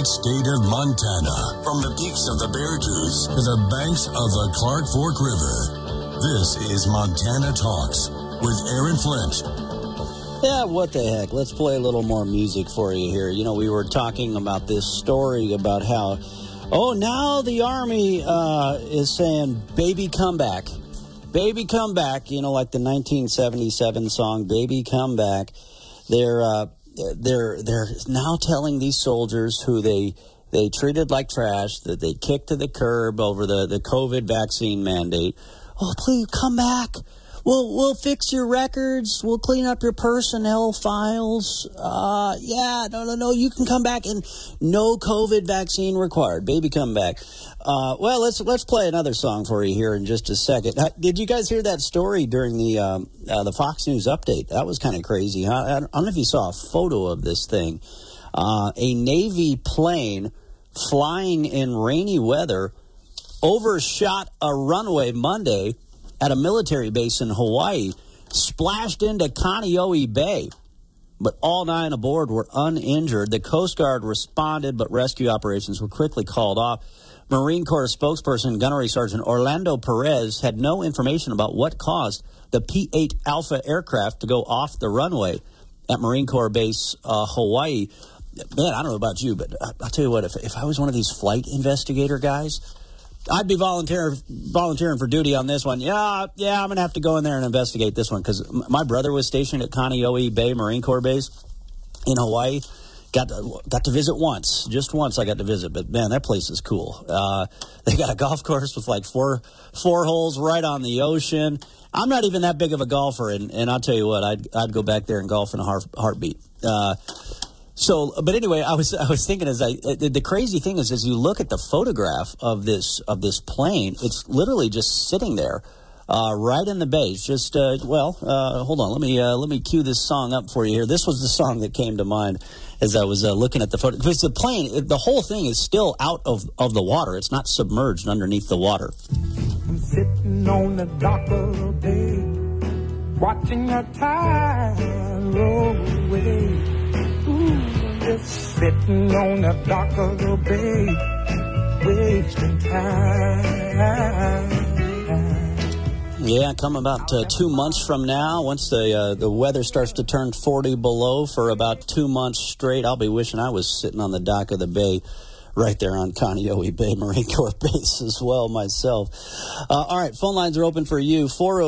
great state of Montana. From the peaks of the Beartooth to the banks of the Clark Fork River. This is Montana Talks with Aaron Flint. Yeah, what the heck? Let's play a little more music for you here. You know, we were talking about this story about how, now the Army is saying, baby, come back. Baby, come back. You know, like the 1977 song, Baby, Come Back. They're now telling these soldiers who they treated like trash, that they kicked to the curb over the COVID vaccine mandate. Oh, please come back. We'll fix your records. We'll clean up your personnel files. No. You can come back, and no COVID vaccine required. Baby, come back. Let's play another song for you here in just a second. Did you guys hear that story during the Fox News update? That was kind of crazy. Huh? I don't know if you saw a photo of this thing. A Navy plane flying in rainy weather overshot a runway Monday at a military base in Hawaii, splashed into Kaneohe Bay. But all 9 aboard were uninjured. The Coast Guard responded, but rescue operations were quickly called off. Marine Corps spokesperson Gunnery Sergeant Orlando Perez had no information about what caused the P-8 Alpha aircraft to go off the runway at Marine Corps Base, Hawaii. Man, I don't know about you, but I'll tell you what, if I was one of these flight investigator guys, I'd be volunteering for duty on this one. Yeah, I'm going to have to go in there and investigate this one because my brother was stationed at Kaneohe Bay Marine Corps Base in Hawaii. Got to visit once. Just once I got to visit. But, man, that place is cool. They got a golf course with like four holes right on the ocean. I'm not even that big of a golfer, and I'll tell you what, I'd go back there and golf in a heartbeat. But anyway, I was thinking the crazy thing is as you look at the photograph of this plane, it's literally just sitting there, right in the base. Just hold on, let me cue this song up for you here. This was the song that came to mind as I was looking at the photo. Because the plane, the whole thing is still out of the water. It's not submerged underneath the water. I'm sitting on the dock of the bay, watching the tide roll away. Just sitting on the dock of the bay, wasting time. Yeah, come about 2 months from now, once the weather starts to turn 40 below for about 2 months straight, I'll be wishing I was sitting on the dock of the bay right there on Kaneohe Bay Marine Corps Base as well myself. All right, phone lines are open for you,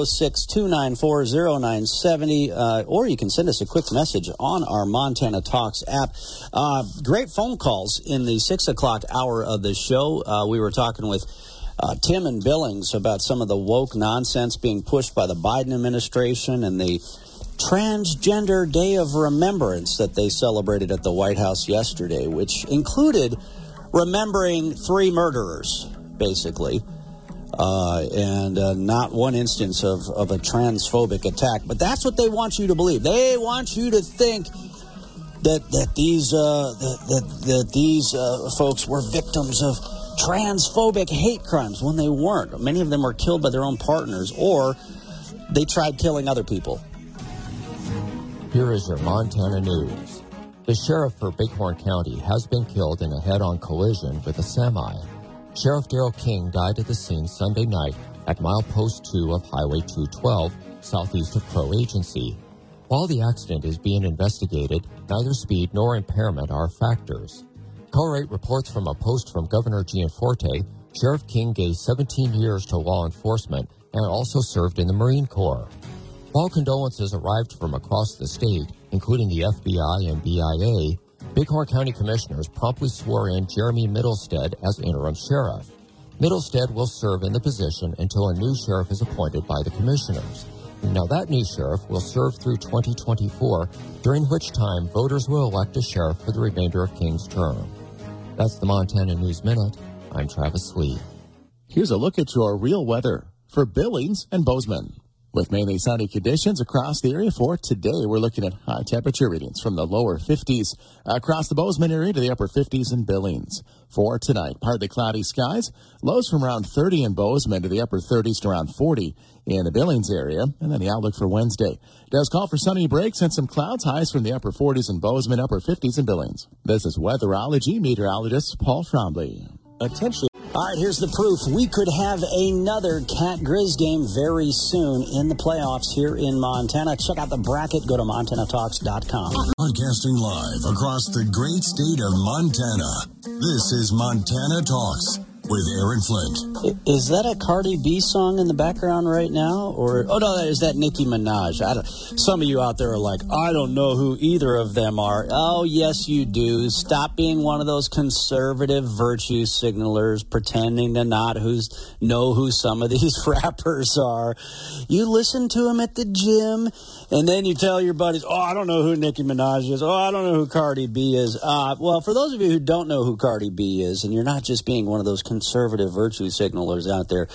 406-294-0970, or you can send us a quick message on our Montana Talks app. Great phone calls in the 6 o'clock hour of the show. We were talking with Tim and Billings about some of the woke nonsense being pushed by the Biden administration and the Transgender Day of Remembrance that they celebrated at the White House yesterday, which included remembering 3 murderers, basically, and not one instance of a transphobic attack. But that's what they want you to believe. They want you to think that these folks were victims of transphobic hate crimes when they weren't. Many of them were killed by their own partners, or they tried killing other people. Here is your Montana news. The sheriff for Bighorn County has been killed in a head-on collision with a semi. Sheriff Darrell King died at the scene Sunday night at milepost 2 of Highway 212, southeast of Crow Agency. While the accident is being investigated, neither speed nor impairment are factors. Color 8 reports from a post from Governor Gianforte. Sheriff King gave 17 years to law enforcement and also served in the Marine Corps. While condolences arrived from across the state, including the FBI and BIA, Bighorn County commissioners promptly swore in Jeremy Middlestead as interim sheriff. Middlestead will serve in the position until a new sheriff is appointed by the commissioners. Now that new sheriff will serve through 2024, during which time voters will elect a sheriff for the remainder of King's term. That's the Montana News Minute. I'm Travis Lee. Here's a look at your real weather for Billings and Bozeman. With mainly sunny conditions across the area for today, we're looking at high temperature readings from the lower 50s across the Bozeman area to the upper 50s in Billings. For tonight, partly cloudy skies, lows from around 30 in Bozeman to the upper 30s to around 40 in the Billings area. And then the outlook for Wednesday does call for sunny breaks and some clouds, highs from the upper 40s in Bozeman, upper 50s in Billings. This is weatherology meteorologist Paul Trombley. Attention. All right, here's the proof. We could have another Cat Grizz game very soon in the playoffs here in Montana. Check out the bracket. Go to MontanaTalks.com. Broadcasting live across the great state of Montana. This is Montana Talks with Aaron Flint. Is that a Cardi B song in the background right now? Or no, is that Nicki Minaj? Some of you out there are like, I don't know who either of them are. Oh, yes, you do. Stop being one of those conservative virtue signalers pretending to not know who some of these rappers are. You listen to them at the gym, and then you tell your buddies, oh, I don't know who Nicki Minaj is. Oh, I don't know who Cardi B is. Well, for those of you who don't know who Cardi B is, and you're not just being one of those conservative virtue signalers out there.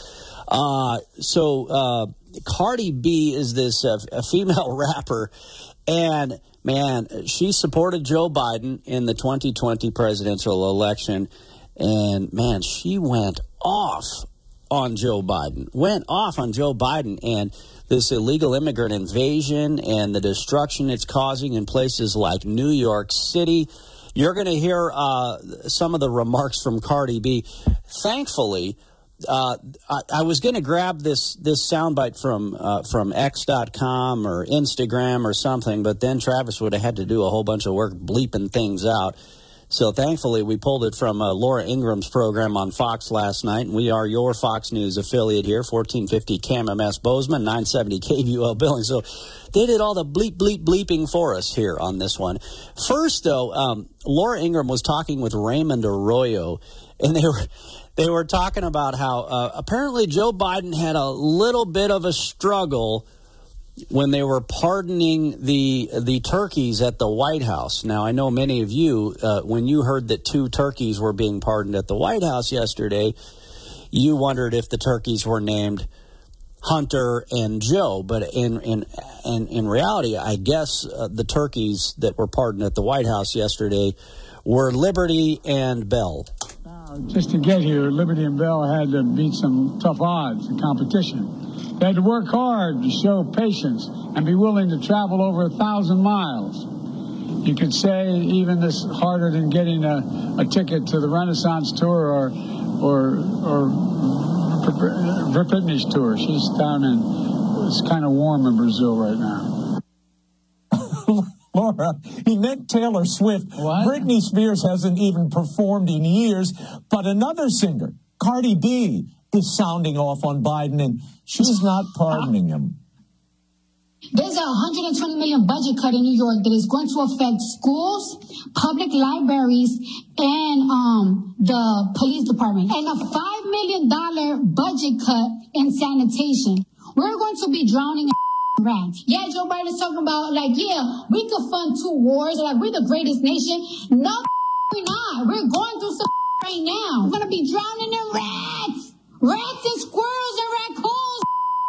Cardi B is this a female rapper, and man, she supported Joe Biden in the 2020 presidential election, and man, she went off on Joe Biden, and this illegal immigrant invasion and the destruction it's causing in places like New York City. You're going to hear some of the remarks from Cardi B. Thankfully, I was going to grab this soundbite from X.com or Instagram or something, but then Travis would have had to do a whole bunch of work bleeping things out. So thankfully, we pulled it from Laura Ingram's program on Fox last night, and we are your Fox News affiliate here, 1450 KMMS Bozeman, 970 KVUL Billings. So they did all the bleeping for us here on this one. First, though, Laura Ingram was talking with Raymond Arroyo, and they were talking about how apparently Joe Biden had a little bit of a struggle when they were pardoning the turkeys at the White House. Now, I know many of you, when you heard that 2 turkeys were being pardoned at the White House yesterday, you wondered if the turkeys were named Hunter and Joe. But in reality, I guess the turkeys that were pardoned at the White House yesterday were Liberty and Bell. Just to get here, Liberty and Bell had to beat some tough odds in competition. They had to work hard to show patience and be willing to travel over 1,000 miles. You could say even this harder than getting a ticket to the Renaissance tour or Britney's tour. She's down it's kind of warm in Brazil right now. Laura, he meant Taylor Swift. What? Britney Spears hasn't even performed in years, but another singer, Cardi B, is sounding off on Biden, and she's not pardoning him. There's a $120 million budget cut in New York that is going to affect schools, public libraries, and the police department. And a $5 million budget cut in sanitation. We're going to be drowning in rats. Yeah, Joe Biden's talking about, we could fund 2 wars. We're the greatest nation. No, we're not. We're going through some right now. We're going to be drowning in rats. Rats and squirrels and raccoons.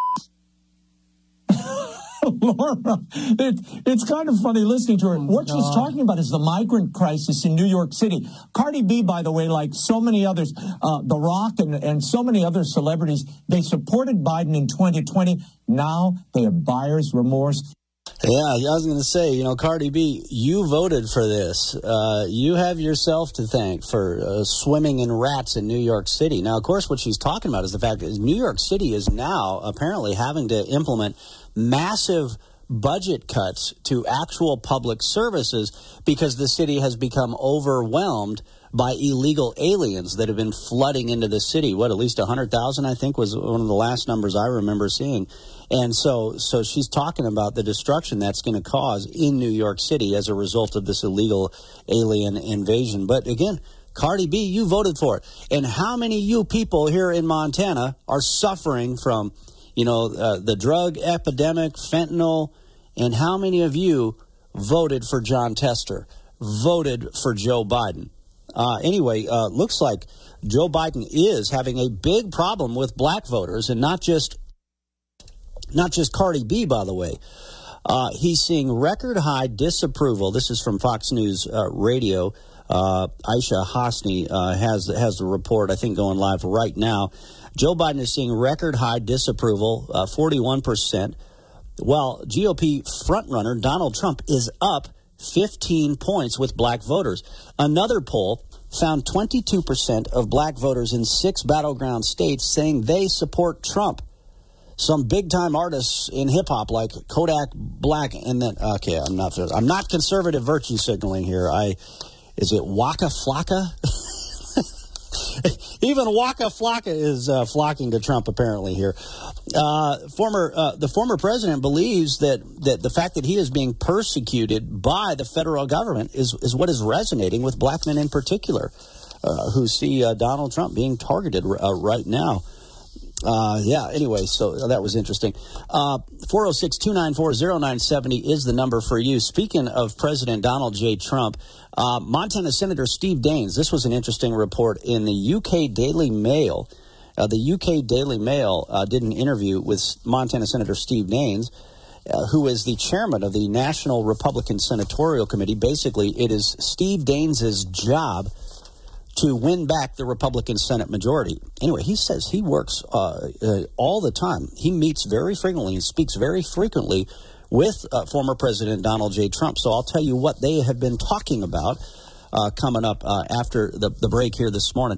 Laura, it's kind of funny listening to her. What she's talking about is the migrant crisis in New York City. Cardi B, by the way, like so many others, The Rock and so many other celebrities, they supported Biden in 2020. Now they have buyer's remorse. Yeah, I was going to say, Cardi B, you voted for this. You have yourself to thank for swimming in rats in New York City. Now, of course, what she's talking about is the fact that New York City is now apparently having to implement massive budget cuts to actual public services because the city has become overwhelmed by illegal aliens that have been flooding into the city. At least 100,000, I think, was one of the last numbers I remember seeing. And so she's talking about the destruction that's going to cause in New York City as a result of this illegal alien invasion. But again, Cardi B, you voted for it. And how many of you people here in Montana are suffering from, the drug epidemic, fentanyl, and how many of you voted for John Tester, voted for Joe Biden? Anyway, looks like Joe Biden is having a big problem with black voters, and not just Not just Cardi B, by the way. He's seeing record high disapproval. This is from Fox News Radio. Aisha Hosni has the report, I think, going live right now. Joe Biden is seeing record high disapproval, 41%, while GOP frontrunner Donald Trump is up 15 points with black voters. Another poll found 22% of black voters in 6 battleground states saying they support Trump. Some big-time artists in hip-hop like Kodak Black and then, okay, I'm not conservative virtue signaling here. Is it Waka Flocka? Even Waka Flocka is flocking to Trump apparently here. The former president believes that the fact that he is being persecuted by the federal government is what is resonating with black men in particular, who see Donald Trump being targeted right now. Anyway, so that was interesting. 406-294-0970 is the number for you. Speaking of President Donald J. Trump, Montana Senator Steve Daines, this was an interesting report in the UK Daily Mail. The UK Daily Mail did an interview with Montana Senator Steve Daines, who is the chairman of the National Republican Senatorial Committee. Basically, it is Steve Daines' job to win back the Republican Senate majority. Anyway, he says he works all the time. He meets very frequently and speaks very frequently with former President Donald J. Trump. So I'll tell you what they have been talking about coming up after the break here this morning.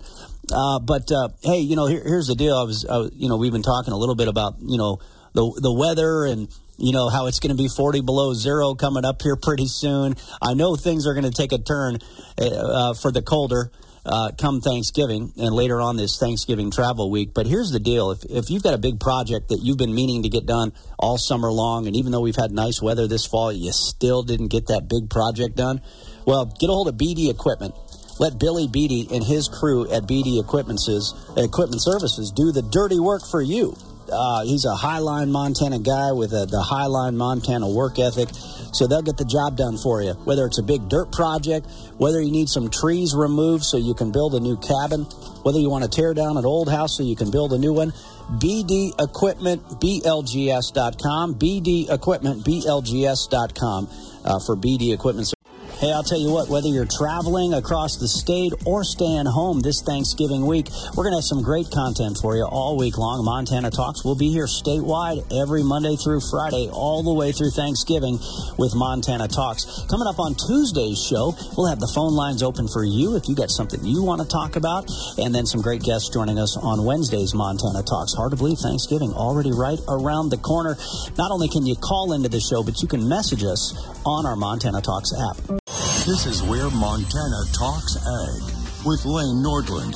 Hey, here's the deal. We've been talking a little bit about, the weather and, how it's going to be 40 below zero coming up here pretty soon. I know things are going to take a turn for the colder come Thanksgiving and later on this Thanksgiving travel week. But here's the deal. If you've got a big project that you've been meaning to get done all summer long, and even though we've had nice weather this fall, you still didn't get that big project done, well, get a hold of BD Equipment. Let Billy Beatty and his crew at BD Equipment Services do the dirty work for you. He's a Highline Montana guy with the Highline Montana work ethic, so they'll get the job done for you. Whether it's a big dirt project, whether you need some trees removed so you can build a new cabin, whether you want to tear down an old house so you can build a new one, BD Equipment, BLGS.com, BD Equipment, BLGS.com for BD Equipment. Hey, I'll tell you what, whether you're traveling across the state or staying home this Thanksgiving week, we're going to have some great content for you all week long. Montana Talks will be here statewide every Monday through Friday, all the way through Thanksgiving with Montana Talks. Coming up on Tuesday's show, we'll have the phone lines open for you if you got something you want to talk about, and then some great guests joining us on Wednesday's Montana Talks. Hard to believe Thanksgiving already right around the corner. Not only can you call into the show, but you can message us on our Montana Talks app. This is Where Montana Talks Ag with Lane Nordland.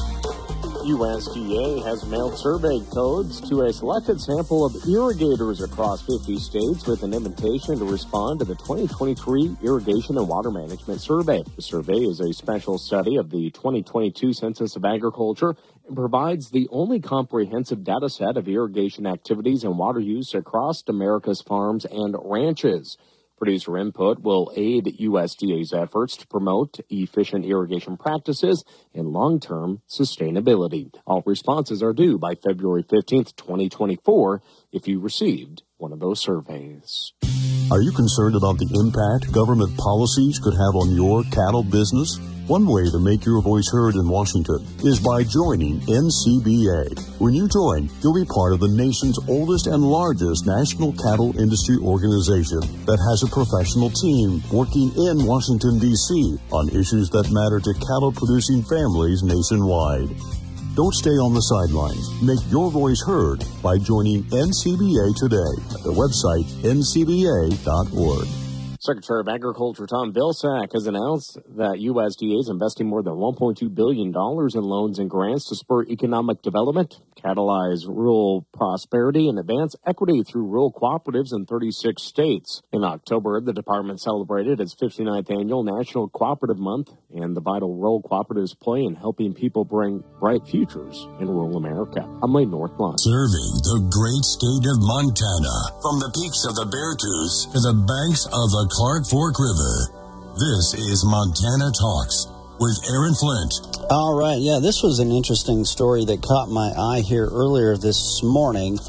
USDA has mailed survey codes to a selected sample of irrigators across 50 states with an invitation to respond to the 2023 Irrigation and Water Management Survey. The survey is a special study of the 2022 Census of Agriculture and provides the only comprehensive data set of irrigation activities and water use across America's farms and ranches. Producer input will aid USDA's efforts to promote efficient irrigation practices and long-term sustainability. All responses are due by February 15th, 2024, if you received one of those surveys. Are you concerned about the impact government policies could have on your cattle business? One way to make your voice heard in Washington is by joining NCBA. When you join, you'll be part of the nation's oldest and largest national cattle industry organization that has a professional team working in Washington, D.C. on issues that matter to cattle-producing families nationwide. Don't stay on the sidelines. Make your voice heard by joining NCBA today at the website ncba.org. Secretary of Agriculture Tom Vilsack has announced that USDA is investing more than $1.2 billion in loans and grants to spur economic development, catalyze rural prosperity, and advance equity through rural cooperatives in 36 states. In October, the department celebrated its 59th annual National Cooperative Month and the vital role cooperatives play in helping people bring bright futures in rural America. I'm Lane Northline. Serving the great state of Montana, from the peaks of the Beartooth to the banks of the Clark Fork River. This is Montana Talks with Aaron Flint. All right, yeah, this was an interesting story that caught my eye here earlier this morning.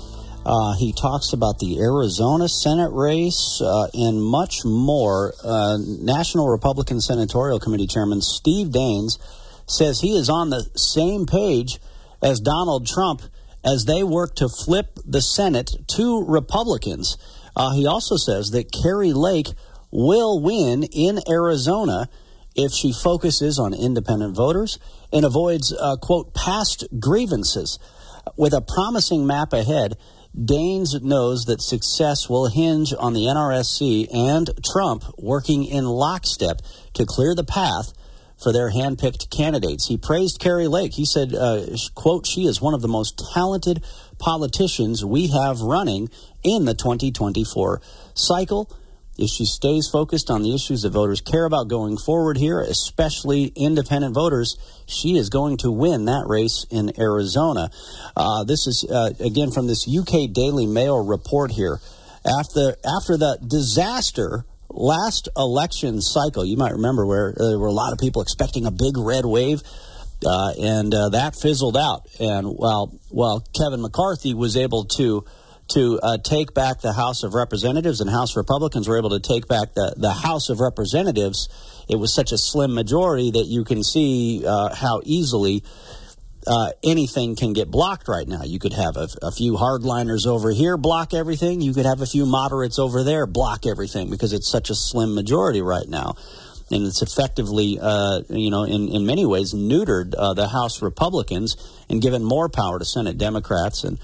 He talks about the Arizona Senate race and much more. National Republican Senatorial Committee Chairman Steve Daines says he is on the same page as Donald Trump as they work to flip the Senate to Republicans. He also says that Kari Lake will win in Arizona if she focuses on independent voters and avoids, quote, past grievances. With a promising map ahead, Daines knows that success will hinge on the NRSC and Trump working in lockstep to clear the path for their hand-picked candidates. He praised Kari Lake. He said, quote, she is one of the most talented politicians we have running in the 2024 cycle. If she stays focused on the issues that voters care about going forward here, especially independent voters, she is going to win that race in Arizona. This is, again, from this UK Daily Mail report here. After the disaster last election cycle, you might remember where there were a lot of people expecting a big red wave, and that fizzled out. And while Kevin McCarthy was able to take back the House of Representatives and House Republicans were able to take back the House of Representatives, it was such a slim majority that you can see how easily anything can get blocked right now. You could have a few hardliners over here block everything. You could have a few moderates over there block everything because it's such a slim majority right now. And it's effectively, in many ways, neutered the House Republicans and given more power to Senate Democrats and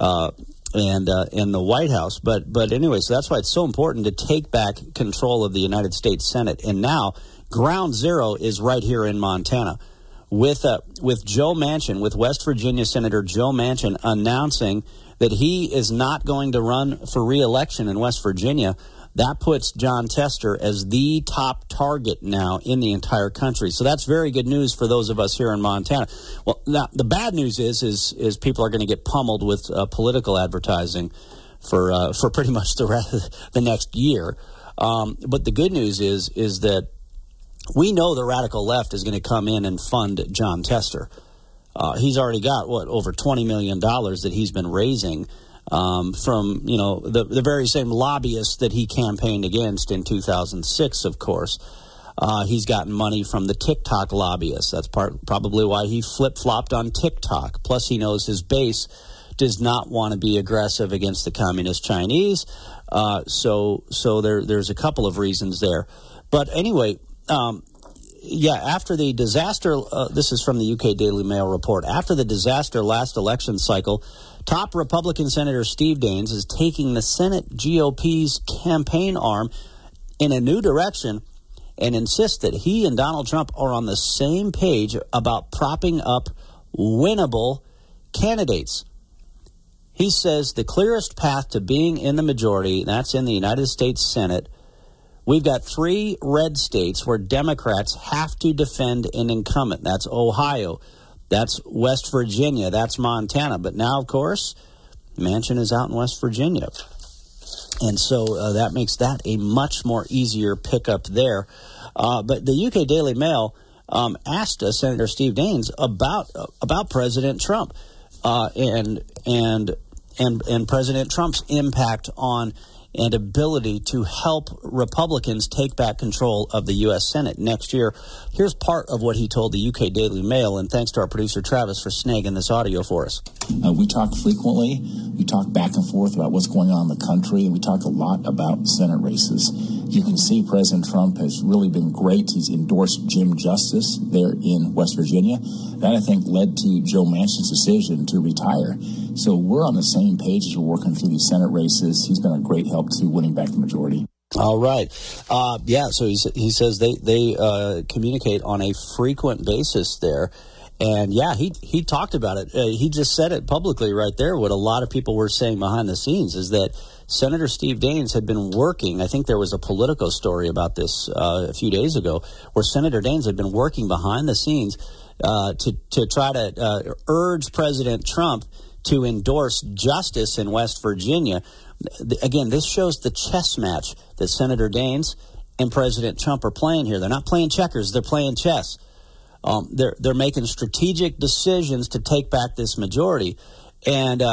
the White House. But anyway, so that's why it's so important to take back control of the United States Senate. And now ground zero is right here in Montana with Joe Manchin, with West Virginia Senator Joe Manchin announcing that he is not going to run for re-election in West Virginia. That puts Jon Tester as the top target now in the entire country. So that's very good news for those of us here in Montana. Well, now, the bad news is people are going to get pummeled with political advertising for pretty much the next year. But the good news is that we know the radical left is going to come in and fund Jon Tester. He's already got, over $20 million that he's been raising from, the very same lobbyists that he campaigned against in 2006, of course. He's gotten money from the TikTok lobbyists. That's probably why he flip-flopped on TikTok. Plus, he knows his base does not want to be aggressive against the communist Chinese. So there's a couple of reasons there. But anyway, after the disaster, this is from the UK Daily Mail report, after the disaster last election cycle, top Republican Senator Steve Daines is taking the Senate GOP's campaign arm in a new direction and insists that he and Donald Trump are on the same page about propping up winnable candidates. He says the clearest path to being in the majority, that's in the United States Senate. We've got 3 red states where Democrats have to defend an incumbent. That's Ohio. That's West Virginia. That's Montana. But now, of course, Manchin is out in West Virginia. And so that makes that a much more easier pickup there. But the UK Daily Mail asked Senator Steve Daines about President Trump and President Trump's impact on and ability to help Republicans take back control of the U.S. Senate next year. Here's part of what he told the UK Daily Mail, and thanks to our producer Travis for snagging this audio for us. We talk frequently. We talk back and forth about what's going on in the country, and we talk a lot about Senate races. You can see President Trump has really been great. He's endorsed Jim Justice there in West Virginia. That, I think, led to Joe Manchin's decision to retire. So we're on the same page as we're working through these Senate races. He's been a great help to winning back the majority. All right. So he says they communicate on a frequent basis there. And, he talked about it. He just said it publicly right there. What a lot of people were saying behind the scenes is that Senator Steve Daines had been working. I think there was a Politico story about this a few days ago where Senator Daines had been working behind the scenes to try to urge President Trump to endorse justice in West Virginia. Again, this shows the chess match that Senator Daines and President Trump are playing here. They're not playing checkers. They're playing chess. They're making strategic decisions to take back this majority. And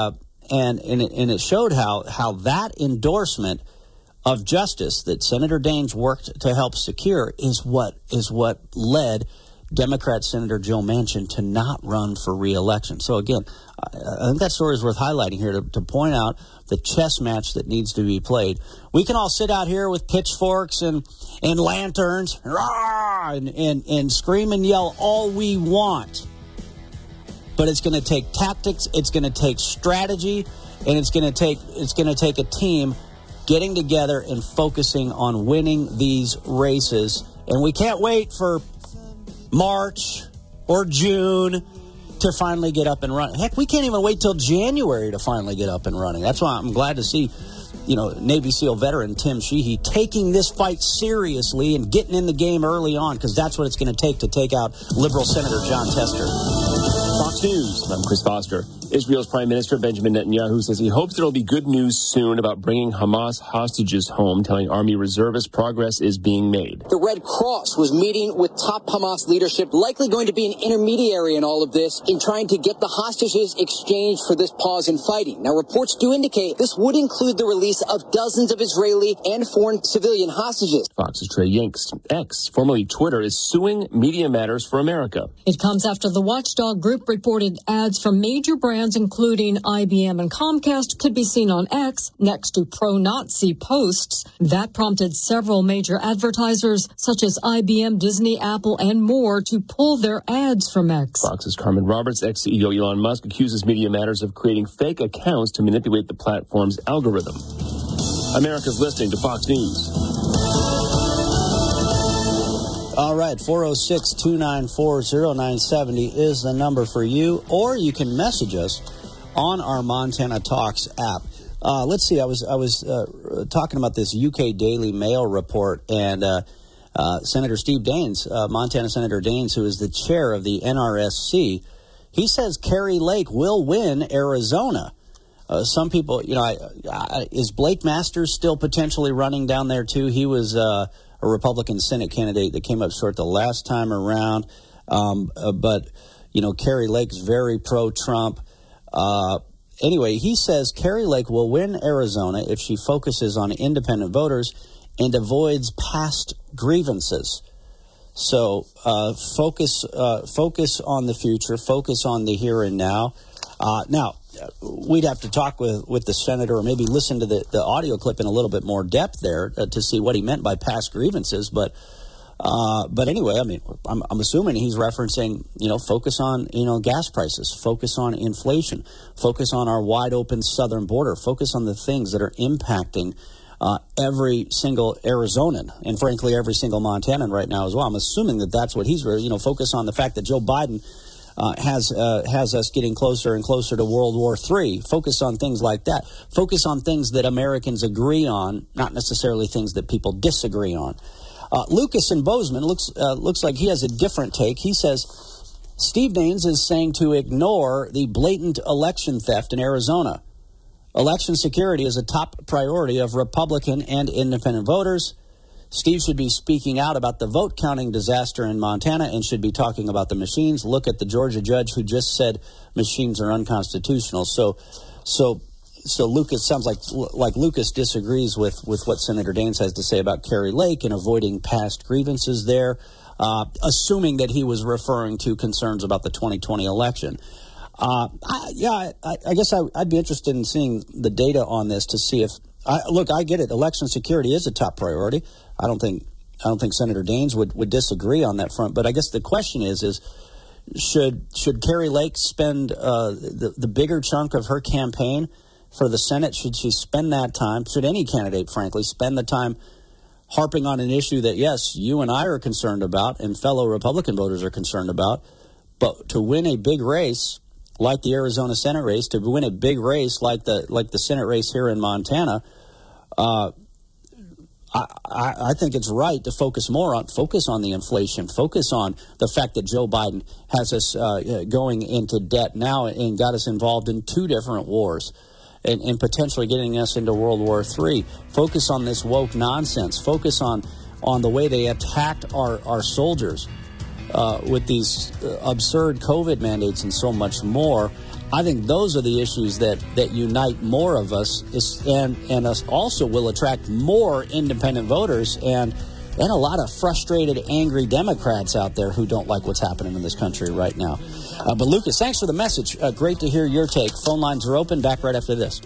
and it showed how that endorsement of justice that Senator Daines worked to help secure is what led Democrat Senator Joe Manchin to not run for re-election. So again, I think that story is worth highlighting here to point out the chess match that needs to be played. We can all sit out here with pitchforks and lanterns and scream and yell all we want. But it's going to take tactics, it's going to take strategy, and it's going to take a team getting together and focusing on winning these races. And we can't wait for March or June to finally get up and running. Heck, we can't even wait till January to finally get up and running. That's why I'm glad to see, Navy SEAL veteran Tim Sheehy taking this fight seriously and getting in the game early on, because that's what it's going to take out liberal Senator Jon Tester. Fox News, I'm Chris Foster. Israel's Prime Minister Benjamin Netanyahu says he hopes there will be good news soon about bringing Hamas hostages home, telling Army reservists progress is being made. The Red Cross was meeting with top Hamas leadership, likely going to be an intermediary in all of this, in trying to get the hostages exchanged for this pause in fighting. Now, reports do indicate this would include the release of dozens of Israeli and foreign civilian hostages. Fox's Trey Yanks, X, formerly Twitter, is suing Media Matters for America. It comes after the watchdog group reported ads from major brands including IBM and Comcast could be seen on X next to pro-Nazi posts. That prompted several major advertisers such as IBM, Disney, Apple, and more to pull their ads from X. Fox's Carmen Roberts, ex-CEO Elon Musk, accuses Media Matters of creating fake accounts to manipulate the platform's algorithm. America's listening to Fox News. All right, 406-294-0970 is the number for you, or you can message us on our Montana Talks app. Let's see, I was talking about this UK Daily Mail report, and Senator Steve Daines, Montana Senator Daines, who is the chair of the NRSC, he says Kari Lake will win Arizona. Some people, is Blake Masters still potentially running down there too? He was a Republican Senate candidate that came up short the last time around. But Kari Lake's very pro-Trump. Anyway, he says Kari Lake will win Arizona if she focuses on independent voters and avoids past grievances. So focus on the future, focus on the here and now. Now, we'd have to talk with the senator, or maybe listen to the audio clip in a little bit more depth there to see what he meant by past grievances. But anyway, I mean, I'm assuming he's referencing, focus on, gas prices, focus on inflation, focus on our wide open southern border, focus on the things that are impacting every single Arizonan and, frankly, every single Montanan right now as well. I'm assuming that's what he's, focus on the fact that Joe Biden has us getting closer and closer to World War III. Focus on things like that. Focus on things that Americans agree on, not necessarily things that people disagree on. Lucas in Bozeman looks like he has a different take. He says Steve Daines is saying to ignore the blatant election theft in Arizona. Election security is a top priority of Republican and independent voters. Steve should be speaking out about the vote counting disaster in Montana and should be talking about the machines. Look at the Georgia judge who just said machines are unconstitutional. So Lucas sounds like Lucas disagrees with what Senator Daines has to say about Kari Lake and avoiding past grievances there, assuming that he was referring to concerns about the 2020 election. I guess I'd be interested in seeing the data on this to see if. I get it. Election security is a top priority. I don't think Senator Daines would disagree on that front. But I guess the question is should Kari Lake spend the bigger chunk of her campaign for the Senate? Should she spend that time? Should any candidate, frankly, spend the time harping on an issue that, yes, you and I are concerned about and fellow Republican voters are concerned about, but to win a big race like the Arizona Senate race, to win a big race like the Senate race here in Montana, I think it's right to focus on the inflation, focus on the fact that Joe Biden has us going into debt now and got us involved in 2 different wars and potentially getting us into World War III. Focus on this woke nonsense. Focus on the way they attacked our soldiers with these absurd COVID mandates and so much more. I think those are the issues that unite more of us, and us also will attract more independent voters and a lot of frustrated, angry Democrats out there who don't like what's happening in this country right now. But Lucas, thanks for the message. Great to hear your take. Phone lines are open. Back right after this.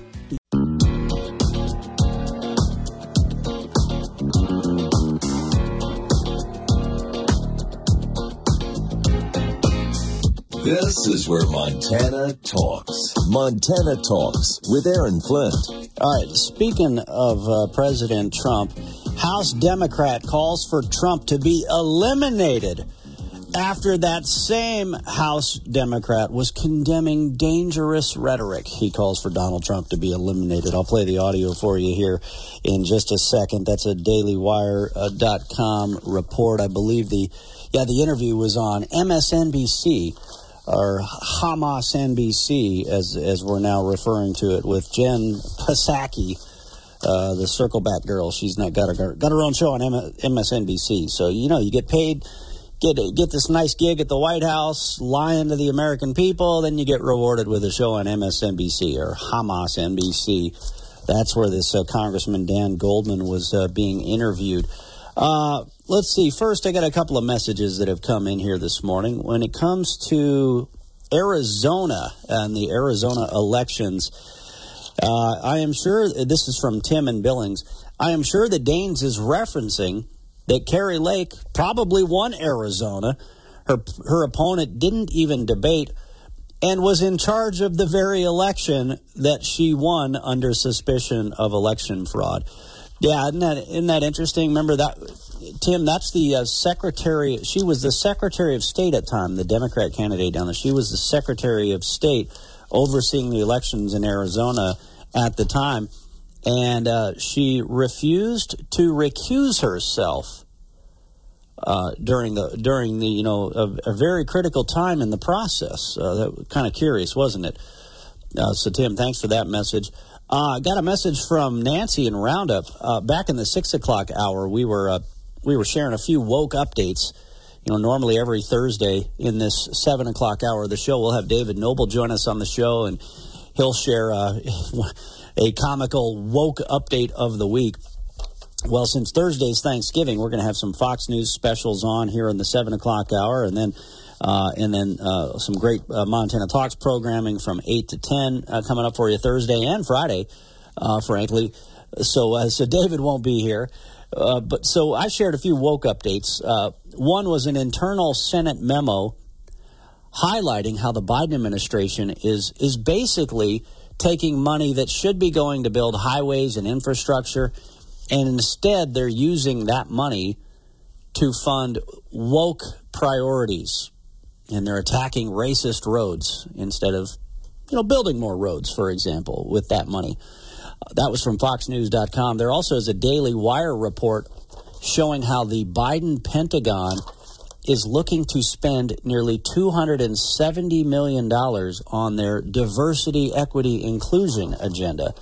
This is where Montana talks. Montana Talks with Aaron Flint. All right, speaking of President Trump, House Democrat calls for Trump to be eliminated after that same House Democrat was condemning dangerous rhetoric. He calls for Donald Trump to be eliminated. I'll play the audio for you here in just a second. That's a dailywire.com report. I believe the interview was on MSNBC. Or Hamas NBC, as we're now referring to it, with Jen Psaki, the Circleback girl. She's not got her own show on MSNBC. So you get paid, get this nice gig at the White House, lying to the American people, then you get rewarded with a show on MSNBC or Hamas NBC. That's where this Congressman Dan Goldman was being interviewed. Let's see. First, I got a couple of messages that have come in here this morning. When it comes to Arizona and the Arizona elections, I am sure, this is from Tim in Billings, I am sure that Daines is referencing that Kari Lake probably won Arizona. Her opponent didn't even debate and was in charge of the very election that she won under suspicion of election fraud. Yeah, isn't that interesting? Remember that, Tim, that's the secretary. She was the Secretary of State at the time, the Democrat candidate down there. She was the Secretary of State overseeing the elections in Arizona at the time. And she refused to recuse herself during the a very critical time in the process. That was kind of curious, wasn't it? So, Tim, thanks for that message. Got a message from Nancy in Roundup. Back in the 6 o'clock hour, we were sharing a few woke updates. Normally every Thursday in this 7 o'clock hour of the show, we'll have David Noble join us on the show, and he'll share a comical woke update of the week. Well, since Thursday's Thanksgiving, we're going to have some Fox News specials on here in the 7 o'clock hour, and then some great Montana Talks programming from 8 to 10 coming up for you Thursday and Friday, frankly. So David won't be here. But I shared a few woke updates. One was an internal Senate memo highlighting how the Biden administration is basically taking money that should be going to build highways and infrastructure, and instead they're using that money to fund woke priorities. And they're attacking racist roads instead of, building more roads, for example, with that money. That was from FoxNews.com. There also is a Daily Wire report showing how the Biden Pentagon is looking to spend nearly $270 million on their diversity, equity, inclusion agenda.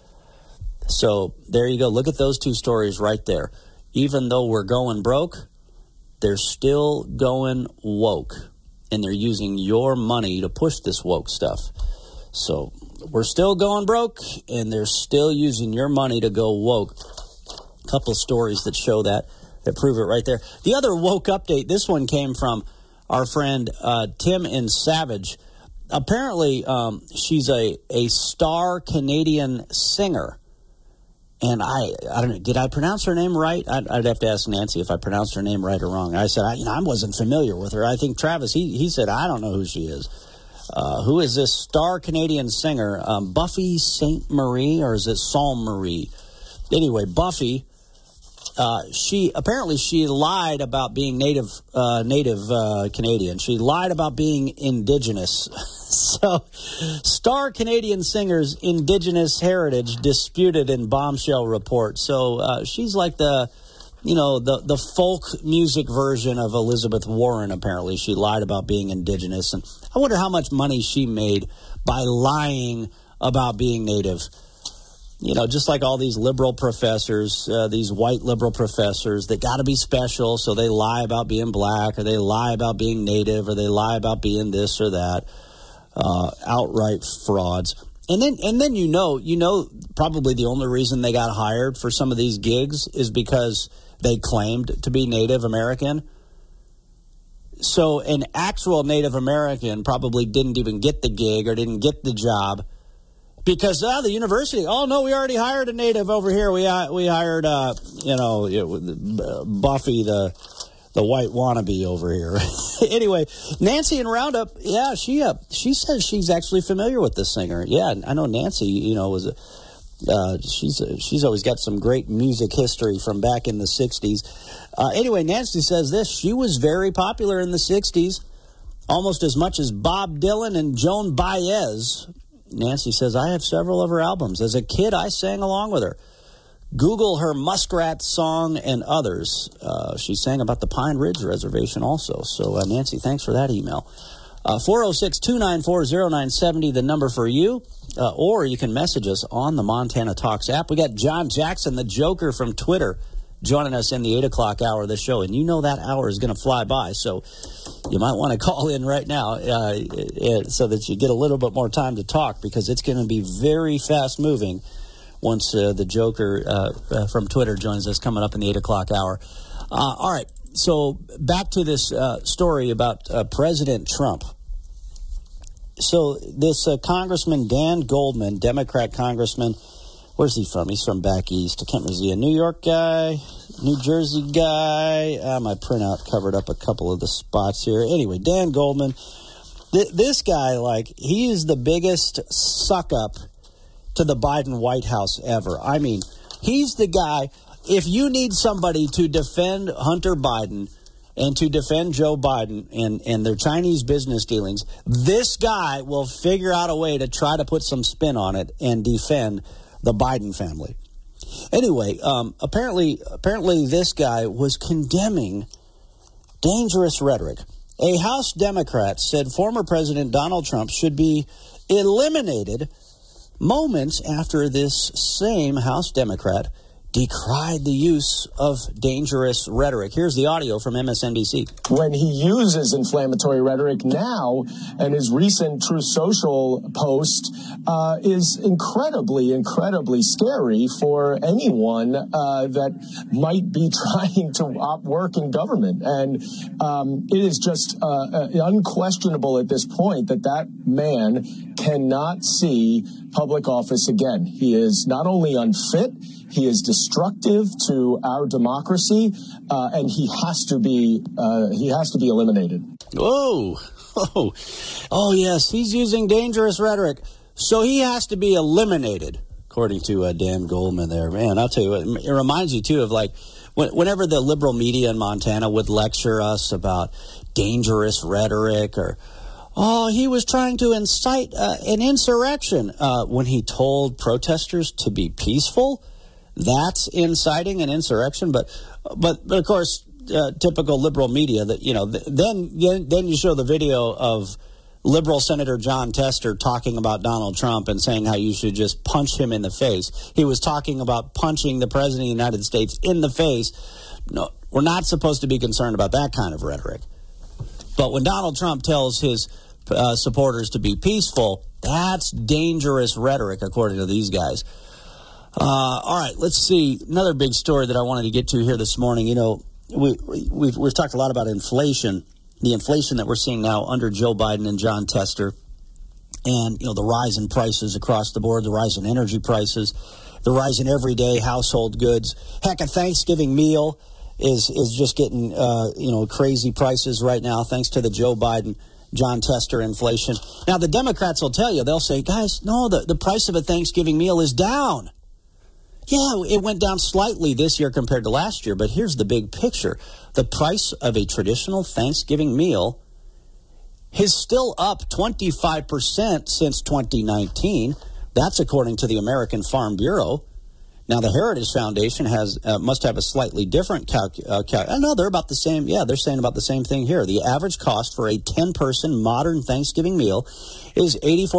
So there you go. Look at those two stories right there. Even though we're going broke, they're still going woke. And they're using your money to push this woke stuff. So we're still going broke, and they're still using your money to go woke. A couple of stories that show that prove it right there. The other woke update, this one came from our friend Tim in Savage. Apparently, she's a star Canadian singer. And I don't know, did I pronounce her name right? I'd have to ask Nancy if I pronounced her name right or wrong. I said, I wasn't familiar with her. I think Travis, he said, I don't know who she is. Who is this star Canadian singer? Buffy St. Marie, or is it Psalm Marie? Anyway, Buffy, she lied about being native Canadian. She lied about being indigenous. So, star Canadian singer's indigenous heritage disputed in bombshell report. So, she's like the folk music version of Elizabeth Warren, apparently. She lied about being indigenous. And I wonder how much money she made by lying about being native. Just like all these liberal professors, these white liberal professors that got to be special, so they lie about being black, or they lie about being native, or they lie about being this or that. outright frauds. And then you know probably the only reason they got hired for some of these gigs is because they claimed to be Native American. So an actual Native American probably didn't even get the gig or didn't get the job because the university, oh no, we already hired a Native over here. We hired Buffy the white wannabe over here. Anyway, Nancy in Roundup, yeah, she says she's actually familiar with this singer. Yeah, I know Nancy, was she's always got some great music history from back in the 60s. Anyway, Nancy says this, she was very popular in the 60s, almost as much as Bob Dylan and Joan Baez. Nancy says, I have several of her albums. As a kid, I sang along with her. Google her Muskrat song and others. She sang about the Pine Ridge Reservation also. So, Nancy, thanks for that email. 406-294-0970, the number for you. Or you can message us on the Montana Talks app. We got John Jackson, the Joker from Twitter, joining us in the 8 o'clock hour of the show. And you know that hour is going to fly by. So you might want to call in right now so that you get a little bit more time to talk because it's going to be very fast moving once the Joker from Twitter joins us coming up in the 8 o'clock hour. All right, so back to this story about President Trump. So this Congressman Dan Goldman, Democrat congressman, where's he from? He's from back east. I can't remember. Is he a New York guy, New Jersey guy? My printout covered up a couple of the spots here. Anyway, Dan Goldman, this guy, he is the biggest suck-up to the Biden White House ever. I mean, he's the guy, if you need somebody to defend Hunter Biden and to defend Joe Biden and their Chinese business dealings, this guy will figure out a way to try to put some spin on it and defend the Biden family. Anyway, apparently this guy was condemning dangerous rhetoric. A House Democrat said former President Donald Trump should be eliminated moments after this same House Democrat decried the use of dangerous rhetoric. Here's the audio from MSNBC. When he uses inflammatory rhetoric now, and his recent Truth Social post is incredibly, incredibly scary for anyone that might be trying to work in government. And it is just unquestionable at this point that man cannot see public office again. He is not only unfit, he is destructive to our democracy, and he has to be eliminated. Oh, yes, he's using dangerous rhetoric, so he has to be eliminated, according to Dan Goldman there. Man, I'll tell you what, it reminds you, too, of whenever the liberal media in Montana would lecture us about dangerous rhetoric or, he was trying to incite an insurrection when he told protesters to be peaceful. That's inciting an insurrection, but of course, typical liberal media. That then you show the video of liberal Senator Jon Tester talking about Donald Trump and saying how you should just punch him in the face. He was talking about punching the president of the United States in the face. No, we're not supposed to be concerned about that kind of rhetoric. But when Donald Trump tells his supporters to be peaceful, that's dangerous rhetoric, according to these guys. All right, let's see. Another big story that I wanted to get to here this morning. We've talked a lot about inflation, the inflation that we're seeing now under Joe Biden and Jon Tester, and the rise in prices across the board, the rise in energy prices, the rise in everyday household goods. Heck, a Thanksgiving meal is just getting crazy prices right now, thanks to the Joe Biden, Jon Tester inflation. Now, the Democrats will tell you, they'll say, guys, no, the price of a Thanksgiving meal is down. Yeah, it went down slightly this year compared to last year, but here's the big picture. The price of a traditional Thanksgiving meal is still up 25% since 2019. That's according to the American Farm Bureau. Now, the Heritage Foundation must have a slightly different no, they're about the same. Yeah, they're saying about the same thing here. The average cost for a 10-person modern Thanksgiving meal is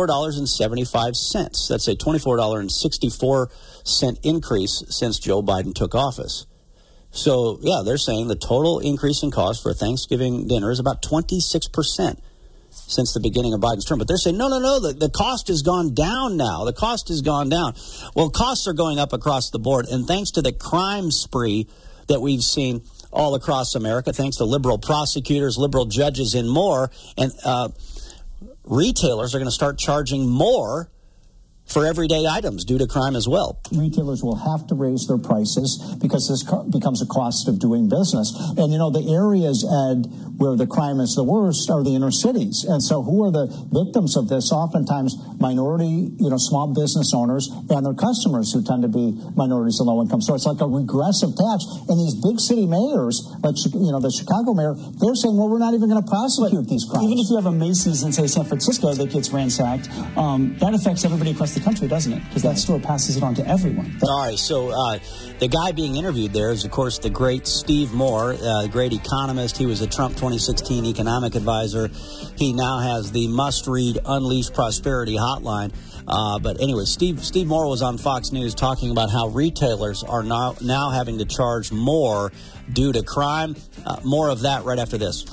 $84.75. That's a $24.64 increase since Joe Biden took office. So, yeah, they're saying the total increase in cost for a Thanksgiving dinner is about 26% since the beginning of Biden's term. But they're saying, no, the cost has gone down now. The cost has gone down. Well, costs are going up across the board. And thanks to the crime spree that we've seen all across America, thanks to liberal prosecutors, liberal judges, and more, and retailers are going to start charging more for everyday items due to crime as well. Retailers will have to raise their prices because this becomes a cost of doing business. And, the areas, Ed, where the crime is the worst are the inner cities. And so who are the victims of this? Oftentimes minority, small business owners and their customers who tend to be minorities and low income. So it's like a regressive tax. And these big city mayors, like, the Chicago mayor, they're saying, well, we're not even going to prosecute these crimes. Even if you have a Macy's in, say, San Francisco that gets ransacked, that affects everybody across the country, doesn't it? Because that store passes it on to everyone. All right, so the guy being interviewed there is, of course, the great Steve Moore, great economist. He was a Trump 2016 economic advisor. He now has the must-read Unleash Prosperity hotline. But anyway, Steve Moore was on Fox News talking about how retailers are now having to charge more due to crime. More of that right after this.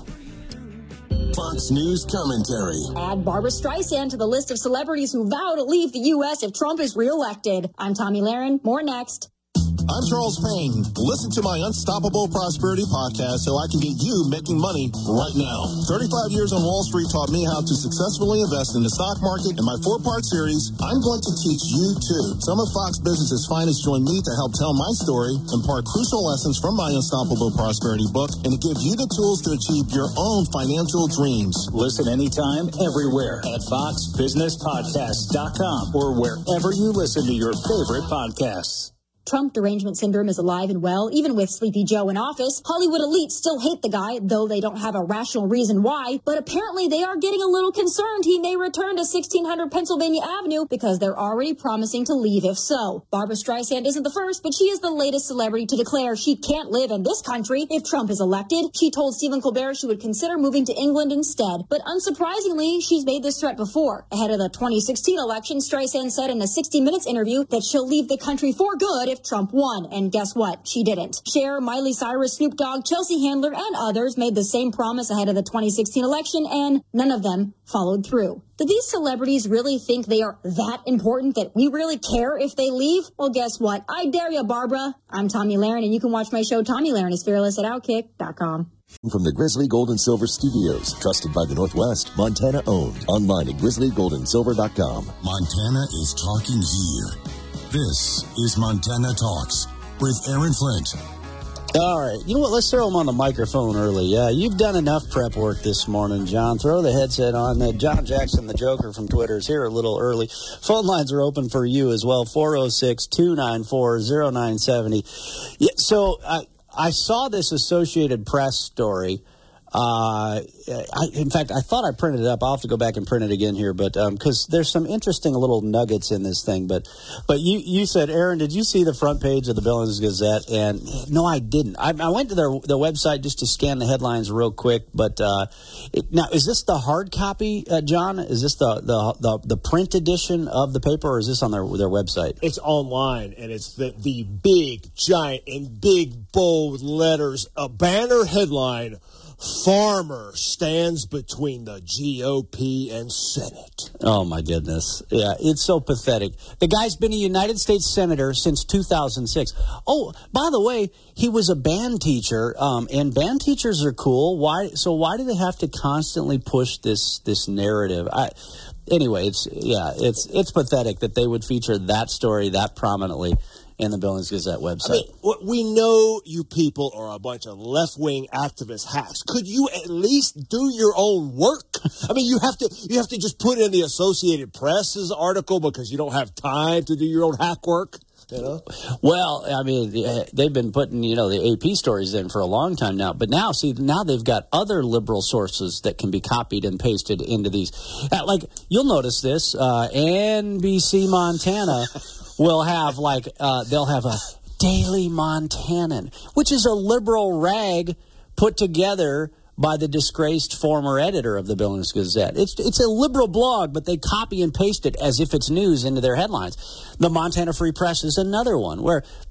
Fox News commentary. Add Barbra Streisand to the list of celebrities who vow to leave the U.S. if Trump is reelected. I'm Tommy Lahren. More next. I'm Charles Payne. Listen to my Unstoppable Prosperity podcast so I can get you making money right now. 35 years on Wall Street taught me how to successfully invest in the stock market. In my 4-part series, I'm going to teach you too. Some of Fox Business's finest join me to help tell my story, impart crucial lessons from my Unstoppable Prosperity book, and to give you the tools to achieve your own financial dreams. Listen anytime, everywhere at foxbusinesspodcast.com or wherever you listen to your favorite podcasts. Trump derangement syndrome is alive and well, even with Sleepy Joe in office. Hollywood elites still hate the guy, though they don't have a rational reason why. But apparently they are getting a little concerned he may return to 1600 Pennsylvania Avenue because they're already promising to leave if so. Barbra Streisand isn't the first, but she is the latest celebrity to declare she can't live in this country if Trump is elected. She told Stephen Colbert she would consider moving to England instead. But unsurprisingly, she's made this threat before. Ahead of the 2016 election, Streisand said in a 60 Minutes interview that she'll leave the country for good if Trump won. And guess what? She didn't. Cher, Miley Cyrus, Snoop Dogg, Chelsea Handler, and others made the same promise ahead of the 2016 election, and none of them followed through. Do these celebrities really think they are that important that we really care if they leave? Well, guess what? I dare you, Barbara. I'm Tommy Lahren, and you can watch my show, Tommy Lahren is Fearless, at Outkick.com. From the Grizzly Gold and Silver Studios, trusted by the Northwest, Montana owned. Online at grizzlygoldandsilver.com. Montana is talking here. This is Montana Talks with Aaron Flint. All right. You know what? Let's throw him on the microphone early. You've done enough prep work this morning, John. Throw the headset on. John Jackson, the Joker from Twitter, is here a little early. Phone lines are open for you as well, 406-294-0970. Yeah, so I saw this Associated Press story. In fact, I thought I printed it up. I'll have to go back and print it again here, but because there's some interesting little nuggets in this thing. But you said, Aaron, did you see the front page of the Billings Gazette? And no, I didn't. I went to their website just to scan the headlines real quick. But now, is this the hard copy, John? Is this the print edition of the paper, or is this on their website? It's online, and it's the big, giant, in big, bold letters, a banner headline. Farmer stands between the GOP and Senate. Oh, my goodness. Yeah, it's so pathetic. The guy's been a United States Senator since 2006. Oh, by the way, he was a band teacher, and band teachers are cool. Why do they have to constantly push this narrative? Anyway, it's pathetic that they would feature that story that prominently in the Billings Gazette website. I mean, we know you people are a bunch of left-wing activist hacks. Could you at least do your own work? I mean, you have to just put in the Associated Press's article because you don't have time to do your own hack work. You know? Well, I mean, they've been putting, the AP stories in for a long time now. But now they've got other liberal sources that can be copied and pasted into these. Like, you'll notice this, NBC Montana will have, they'll have a Daily Montanan, which is a liberal rag put together by the disgraced former editor of the Billings Gazette. It's a liberal blog, but they copy and paste it as if it's news into their headlines. The Montana Free Press is another one where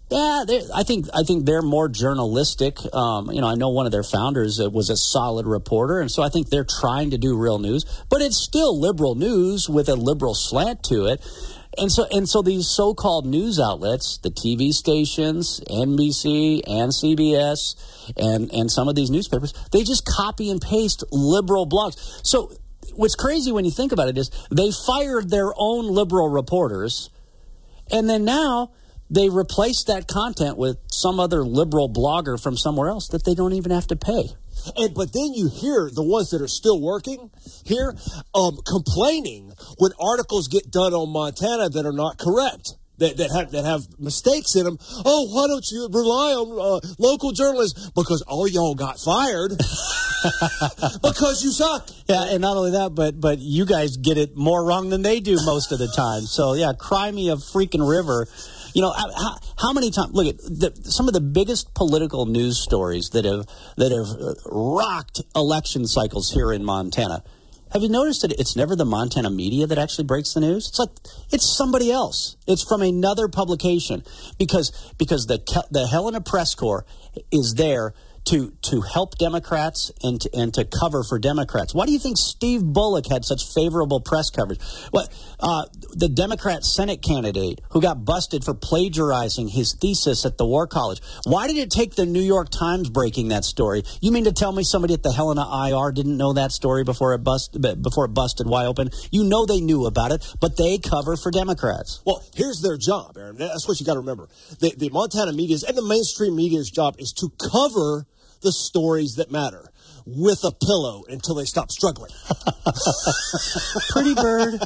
Yeah, I think they're more journalistic. I know one of their founders was a solid reporter, and so I think they're trying to do real news. But it's still liberal news with a liberal slant to it. And so these so-called news outlets, the TV stations, NBC and CBS, and some of these newspapers, they just copy and paste liberal blogs. So what's crazy when you think about it is they fired their own liberal reporters, and then now they replace that content with some other liberal blogger from somewhere else that they don't even have to pay. But then you hear the ones that are still working here complaining when articles get done on Montana that are not correct, that have mistakes in them. Oh, why don't you rely on local journalists? Because all y'all got fired because you suck. Yeah, and not only that, but you guys get it more wrong than they do most of the time. So yeah, cry me a freaking river. You know, how many times? Look at some of the biggest political news stories that have rocked election cycles here in Montana. Have you noticed that it's never the Montana media that actually breaks the news? It's like it's somebody else. It's from another publication because the Helena Press Corps is there to help Democrats and to cover for Democrats. Why do you think Steve Bullock had such favorable press coverage? The Democrat Senate candidate who got busted for plagiarizing his thesis at the War College. Why did it take the New York Times breaking that story? You mean to tell me somebody at the Helena IR didn't know that story before it busted wide open? You know they knew about it, but they cover for Democrats. Well, here's their job, Aaron. That's what you got to remember. The Montana media's and the mainstream media's job is to cover the stories that matter with a pillow until they stop struggling. Pretty bird.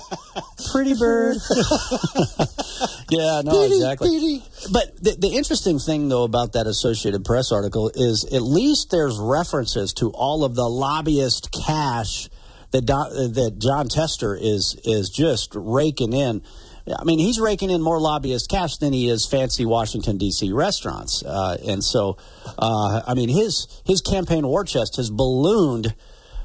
Yeah, no, exactly. But the interesting thing, though, about that Associated Press article is at least there's references to all of the lobbyist cash that Jon Tester is just raking in. I mean, he's raking in more lobbyist cash than he is fancy Washington, D.C. restaurants. And so, I mean, his campaign war chest has ballooned.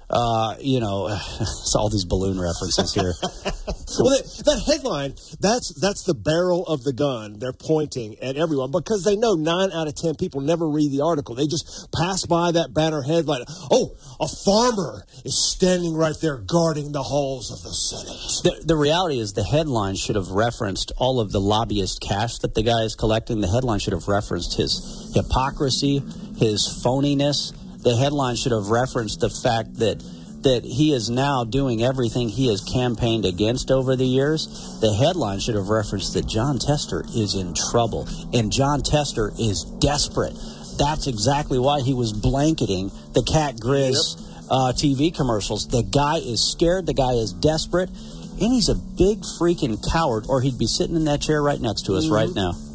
It's all these balloon references here. Well, that headline, that's the barrel of the gun. They're pointing at everyone because they know 9 out of 10 people never read the article. They just pass by that banner headline. Oh, a farmer is standing right there guarding the halls of the Senate. The reality is the headline should have referenced all of the lobbyist cash that the guy is collecting. The headline should have referenced his hypocrisy, his phoniness. The headline should have referenced the fact that he is now doing everything he has campaigned against over the years. The headline should have referenced that Jon Tester is in trouble, and Jon Tester is desperate. That's exactly why he was blanketing the Cat Grizz TV commercials. The guy is scared. The guy is desperate. And he's a big freaking coward, or he'd be sitting in that chair right next to us right now.